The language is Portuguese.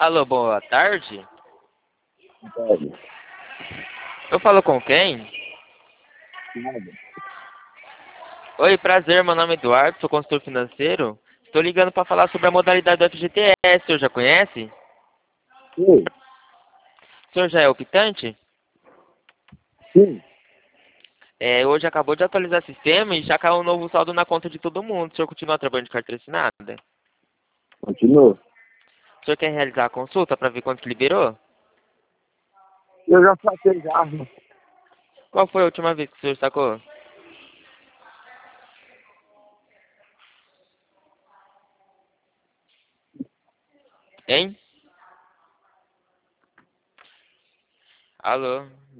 Alô, boa tarde. Pode. Eu falo com quem? Nada. Oi, prazer, meu nome é Eduardo, sou consultor financeiro. Estou ligando para falar sobre a modalidade do FGTS, o senhor já conhece? Oi. O senhor já é optante? Sim. Hoje acabou de atualizar o sistema e já caiu um novo saldo na conta de todo mundo. O senhor continua trabalhando de carteira assinada? Continua. O senhor quer realizar a consulta para ver quanto que liberou? Eu já saquei já. Qual foi a última vez que o senhor sacou? Hein? Alô?